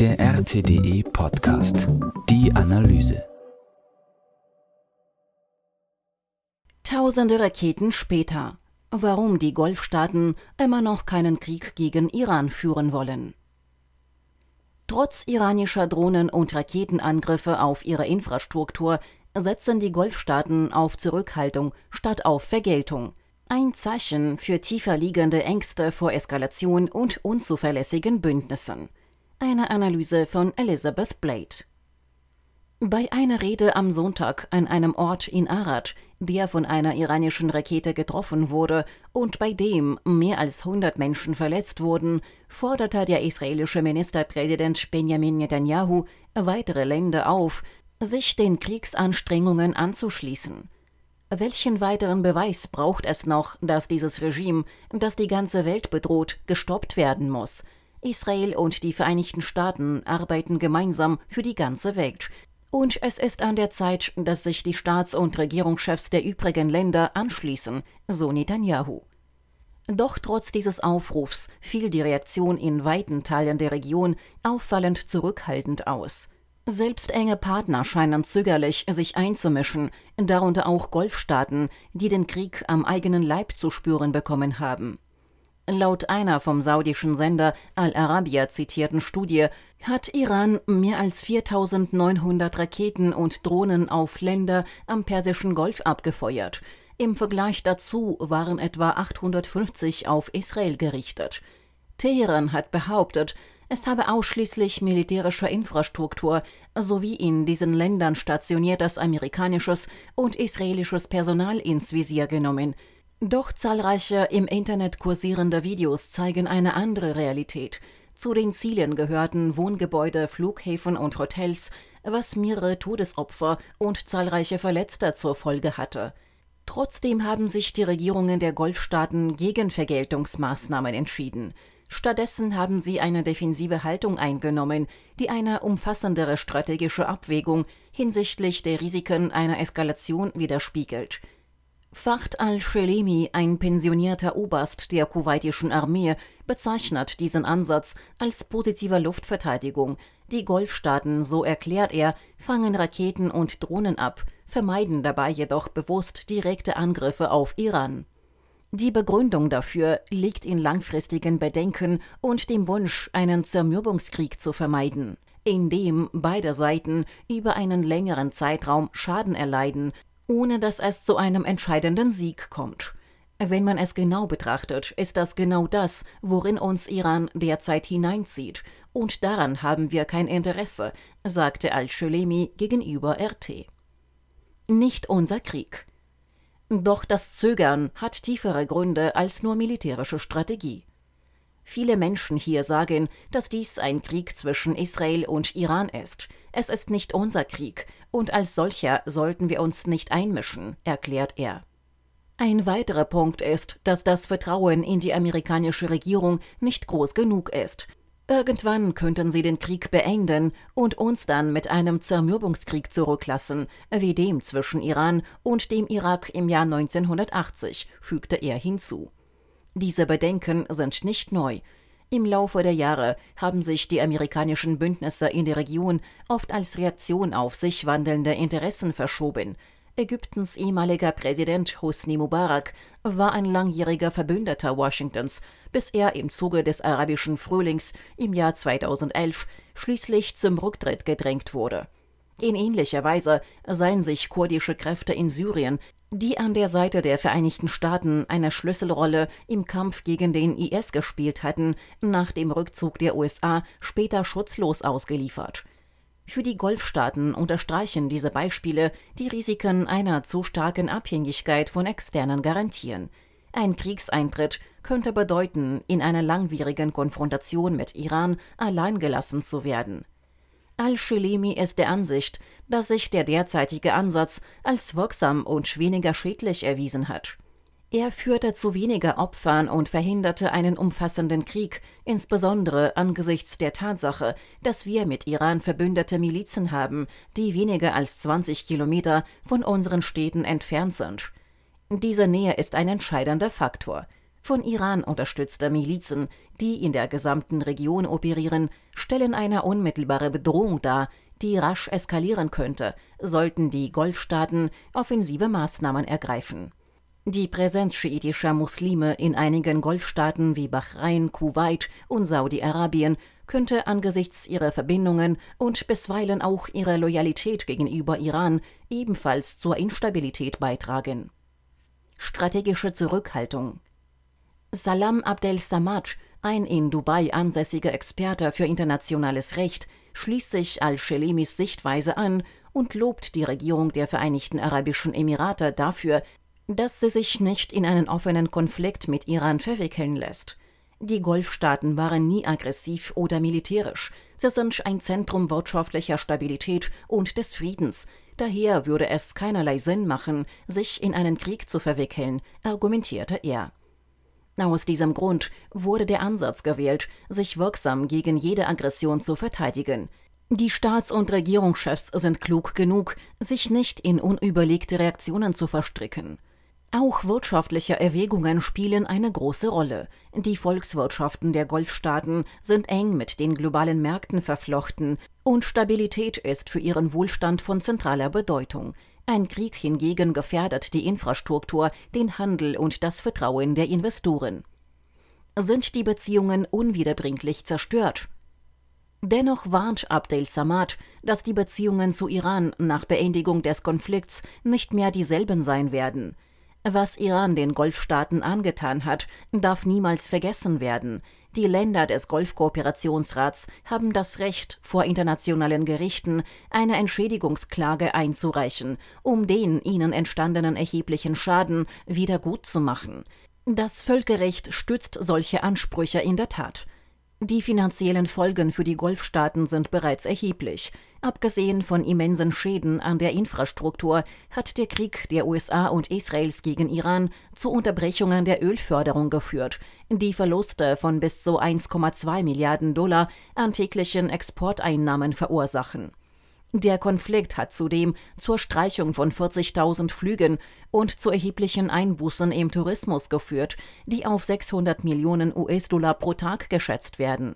Der RTDE Podcast. Die Analyse. Tausende Raketen später. Warum die Golfstaaten immer noch keinen Krieg gegen Iran führen wollen. Trotz iranischer Drohnen- und Raketenangriffe auf ihre Infrastruktur setzen die Golfstaaten auf Zurückhaltung statt auf Vergeltung. Ein Zeichen für tiefer liegende Ängste vor Eskalation und unzuverlässigen Bündnissen. Eine Analyse von Elizabeth Blade. Bei einer Rede am Sonntag an einem Ort in Arad, der von einer iranischen Rakete getroffen wurde und bei dem mehr als 100 Menschen verletzt wurden, forderte der israelische Ministerpräsident Benjamin Netanyahu weitere Länder auf, sich den Kriegsanstrengungen anzuschließen. Welchen weiteren Beweis braucht es noch, dass dieses Regime, das die ganze Welt bedroht, gestoppt werden muss? Israel und die Vereinigten Staaten arbeiten gemeinsam für die ganze Welt. Und es ist an der Zeit, dass sich die Staats- und Regierungschefs der übrigen Länder anschließen, so Netanyahu. Doch trotz dieses Aufrufs fiel die Reaktion in weiten Teilen der Region auffallend zurückhaltend aus. Selbst enge Partner scheinen zögerlich, sich einzumischen, darunter auch Golfstaaten, die den Krieg am eigenen Leib zu spüren bekommen haben. Laut einer vom saudischen Sender Al Arabiya zitierten Studie hat Iran mehr als 4.900 Raketen und Drohnen auf Länder am Persischen Golf abgefeuert. Im Vergleich dazu waren etwa 850 auf Israel gerichtet. Teheran hat behauptet, es habe ausschließlich militärische Infrastruktur sowie in diesen Ländern stationiertes amerikanisches und israelisches Personal ins Visier genommen. Doch zahlreiche im Internet kursierende Videos zeigen eine andere Realität. Zu den Zielen gehörten Wohngebäude, Flughäfen und Hotels, was mehrere Todesopfer und zahlreiche Verletzte zur Folge hatte. Trotzdem haben sich die Regierungen der Golfstaaten gegen Vergeltungsmaßnahmen entschieden. Stattdessen haben sie eine defensive Haltung eingenommen, die eine umfassendere strategische Abwägung hinsichtlich der Risiken einer Eskalation widerspiegelt. Fahd al-Shelemi, ein pensionierter Oberst der kuwaitischen Armee, bezeichnet diesen Ansatz als positiver Luftverteidigung. Die Golfstaaten, so erklärt er, fangen Raketen und Drohnen ab, vermeiden dabei jedoch bewusst direkte Angriffe auf Iran. Die Begründung dafür liegt in langfristigen Bedenken und dem Wunsch, einen Zermürbungskrieg zu vermeiden, in dem beide Seiten über einen längeren Zeitraum Schaden erleiden, ohne dass es zu einem entscheidenden Sieg kommt. Wenn man es genau betrachtet, ist das genau das, worin uns Iran derzeit hineinzieht, und daran haben wir kein Interesse, sagte al-Shelemi gegenüber RT. Nicht unser Krieg. Doch das Zögern hat tiefere Gründe als nur militärische Strategie. Viele Menschen hier sagen, dass dies ein Krieg zwischen Israel und Iran ist. Es ist nicht unser Krieg und als solcher sollten wir uns nicht einmischen, erklärt er. Ein weiterer Punkt ist, dass das Vertrauen in die amerikanische Regierung nicht groß genug ist. Irgendwann könnten sie den Krieg beenden und uns dann mit einem Zermürbungskrieg zurücklassen, wie dem zwischen Iran und dem Irak im Jahr 1980, fügte er hinzu. Diese Bedenken sind nicht neu. Im Laufe der Jahre haben sich die amerikanischen Bündnisse in der Region oft als Reaktion auf sich wandelnde Interessen verschoben. Ägyptens ehemaliger Präsident Hosni Mubarak war ein langjähriger Verbündeter Washingtons, bis er im Zuge des arabischen Frühlings im Jahr 2011 schließlich zum Rücktritt gedrängt wurde. In ähnlicher Weise seien sich kurdische Kräfte in Syrien, die an der Seite der Vereinigten Staaten eine Schlüsselrolle im Kampf gegen den IS gespielt hatten, nach dem Rückzug der USA später schutzlos ausgeliefert. Für die Golfstaaten unterstreichen diese Beispiele die Risiken einer zu starken Abhängigkeit von externen Garantien. Ein Kriegseintritt könnte bedeuten, in einer langwierigen Konfrontation mit Iran allein gelassen zu werden. Al-Shelemi ist der Ansicht, dass sich der derzeitige Ansatz als wirksam und weniger schädlich erwiesen hat. Er führte zu weniger Opfern und verhinderte einen umfassenden Krieg, insbesondere angesichts der Tatsache, dass wir mit Iran verbündete Milizen haben, die weniger als 20 Kilometer von unseren Städten entfernt sind. Diese Nähe ist ein entscheidender Faktor. Von Iran unterstützte Milizen, die in der gesamten Region operieren, stellen eine unmittelbare Bedrohung dar, die rasch eskalieren könnte, sollten die Golfstaaten offensive Maßnahmen ergreifen. Die Präsenz schiitischer Muslime in einigen Golfstaaten wie Bahrain, Kuwait und Saudi-Arabien könnte angesichts ihrer Verbindungen und bisweilen auch ihrer Loyalität gegenüber Iran ebenfalls zur Instabilität beitragen. Strategische Zurückhaltung. Salam Abdel Samad, ein in Dubai ansässiger Experte für internationales Recht, schließt sich al-Shelemis Sichtweise an und lobt die Regierung der Vereinigten Arabischen Emirate dafür, dass sie sich nicht in einen offenen Konflikt mit Iran verwickeln lässt. Die Golfstaaten waren nie aggressiv oder militärisch. Sie sind ein Zentrum wirtschaftlicher Stabilität und des Friedens. Daher würde es keinerlei Sinn machen, sich in einen Krieg zu verwickeln, argumentierte er. Aus diesem Grund wurde der Ansatz gewählt, sich wirksam gegen jede Aggression zu verteidigen. Die Staats- und Regierungschefs sind klug genug, sich nicht in unüberlegte Reaktionen zu verstricken. Auch wirtschaftliche Erwägungen spielen eine große Rolle. Die Volkswirtschaften der Golfstaaten sind eng mit den globalen Märkten verflochten und Stabilität ist für ihren Wohlstand von zentraler Bedeutung. Ein Krieg hingegen gefährdet die Infrastruktur, den Handel und das Vertrauen der Investoren. Sind die Beziehungen unwiederbringlich zerstört? Dennoch warnt Abdel Samad, dass die Beziehungen zu Iran nach Beendigung des Konflikts nicht mehr dieselben sein werden. Was Iran den Golfstaaten angetan hat, darf niemals vergessen werden. Die Länder des Golfkooperationsrats haben das Recht, vor internationalen Gerichten eine Entschädigungsklage einzureichen, um den ihnen entstandenen erheblichen Schaden wiedergutzumachen. Das Völkerrecht stützt solche Ansprüche in der Tat. Die finanziellen Folgen für die Golfstaaten sind bereits erheblich. Abgesehen von immensen Schäden an der Infrastruktur hat der Krieg der USA und Israels gegen Iran zu Unterbrechungen der Ölförderung geführt, die Verluste von bis zu 1,2 Milliarden $ an täglichen Exporteinnahmen verursachen. Der Konflikt hat zudem zur Streichung von 40.000 Flügen und zu erheblichen Einbußen im Tourismus geführt, die auf 600 Millionen US-Dollar pro Tag geschätzt werden.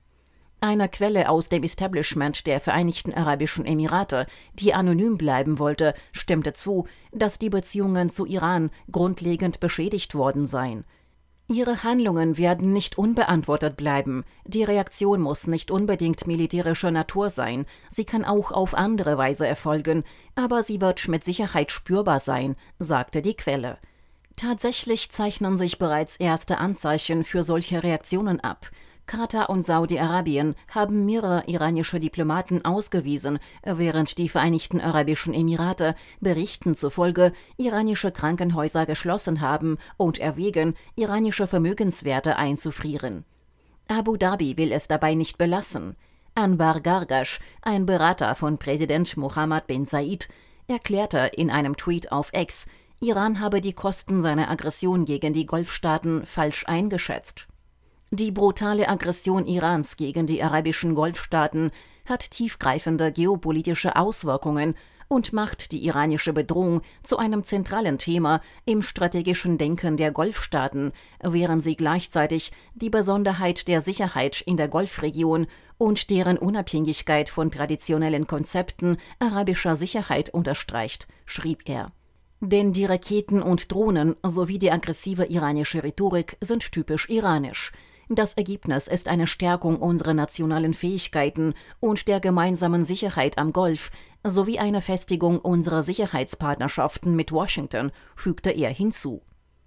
Eine Quelle aus dem Establishment der Vereinigten Arabischen Emirate, die anonym bleiben wollte, stimmte zu, dass die Beziehungen zu Iran grundlegend beschädigt worden seien. Ihre Handlungen werden nicht unbeantwortet bleiben. Die Reaktion muss nicht unbedingt militärischer Natur sein. Sie kann auch auf andere Weise erfolgen, aber sie wird mit Sicherheit spürbar sein, sagte die Quelle. Tatsächlich zeichnen sich bereits erste Anzeichen für solche Reaktionen ab. Katar und Saudi-Arabien haben mehrere iranische Diplomaten ausgewiesen, während die Vereinigten Arabischen Emirate Berichten zufolge iranische Krankenhäuser geschlossen haben und erwägen, iranische Vermögenswerte einzufrieren. Abu Dhabi will es dabei nicht belassen. Anwar Gargash, ein Berater von Präsident Mohammed bin Zayed, erklärte in einem Tweet auf X, Iran habe die Kosten seiner Aggression gegen die Golfstaaten falsch eingeschätzt. Die brutale Aggression Irans gegen die arabischen Golfstaaten hat tiefgreifende geopolitische Auswirkungen und macht die iranische Bedrohung zu einem zentralen Thema im strategischen Denken der Golfstaaten, während sie gleichzeitig die Besonderheit der Sicherheit in der Golfregion und deren Unabhängigkeit von traditionellen Konzepten arabischer Sicherheit unterstreicht, schrieb er. Denn die Raketen und Drohnen sowie die aggressive iranische Rhetorik sind typisch iranisch. Das Ergebnis ist eine Stärkung unserer nationalen Fähigkeiten und der gemeinsamen Sicherheit am Golf sowie eine Festigung unserer Sicherheitspartnerschaften mit Washington, fügte er hinzu.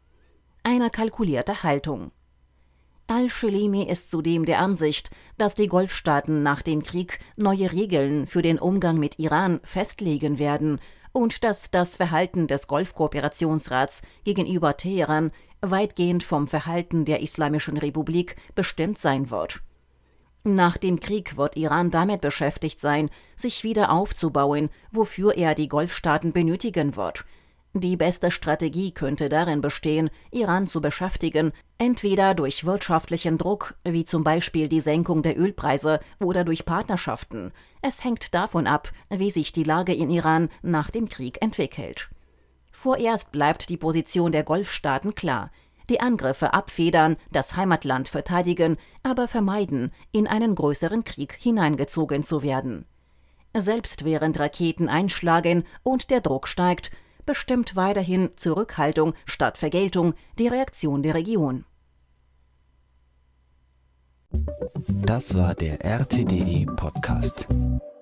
Eine kalkulierte Haltung. Al-Shelimi ist zudem der Ansicht, dass die Golfstaaten nach dem Krieg neue Regeln für den Umgang mit Iran festlegen werden und dass das Verhalten des Golfkooperationsrats gegenüber Teheran weitgehend vom Verhalten der Islamischen Republik bestimmt sein wird. Nach dem Krieg wird Iran damit beschäftigt sein, sich wieder aufzubauen, wofür er die Golfstaaten benötigen wird. Die beste Strategie könnte darin bestehen, Iran zu beschäftigen, entweder durch wirtschaftlichen Druck, wie zum Beispiel die Senkung der Ölpreise, oder durch Partnerschaften. Es hängt davon ab, wie sich die Lage in Iran nach dem Krieg entwickelt. Vorerst bleibt die Position der Golfstaaten klar. die Angriffe abfedern, das Heimatland verteidigen, aber vermeiden, in einen größeren Krieg hineingezogen zu werden. Selbst während Raketen einschlagen und der Druck steigt, bestimmt weiterhin Zurückhaltung statt Vergeltung die Reaktion der Region. Das war der RTDE Podcast.